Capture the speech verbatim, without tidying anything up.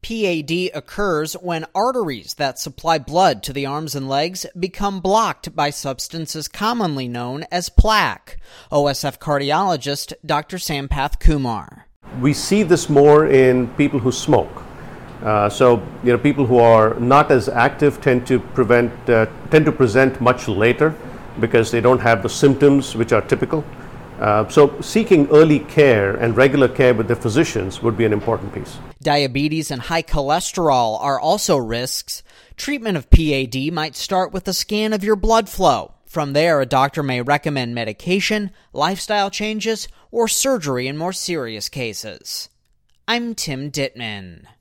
P A D occurs when arteries that supply blood to the arms and legs become blocked by substances commonly known as plaque. O S F cardiologist Doctor Sampath Kumar. We see this more in people who smoke. Uh, so, you know, people who are not as active tend to prevent uh, tend to present much later because they don't have the symptoms which are typical. Uh, so seeking early care and regular care with their physicians would be an important piece. Diabetes and high cholesterol are also risks. Treatment of P A D might start with a scan of your blood flow. From there, a doctor may recommend medication, lifestyle changes, or surgery in more serious cases. I'm Tim Dittman.